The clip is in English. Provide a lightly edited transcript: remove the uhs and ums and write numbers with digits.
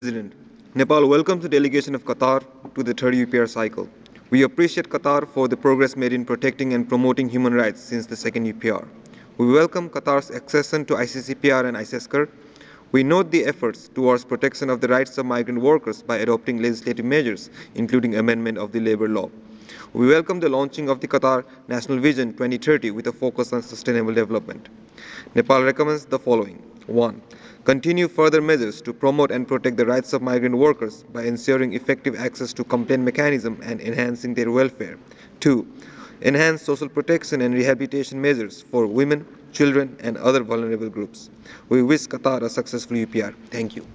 President, Nepal welcomes the delegation of Qatar to the third UPR cycle. We appreciate Qatar for the progress made in protecting and promoting human rights since the second UPR. We welcome Qatar's accession to ICCPR and ICESCR. We note the efforts towards protection of the rights of migrant workers by adopting legislative measures, including amendment of the labor law. We welcome the launching of the Qatar National Vision 2030 with a focus on sustainable development. Nepal recommends the following: 1. Continue further measures to promote and protect the rights of migrant workers by ensuring effective access to complaint mechanism and enhancing their welfare. 2. Enhance social protection and rehabilitation measures for women, children, and other vulnerable groups. We wish Qatar a successful UPR. Thank you.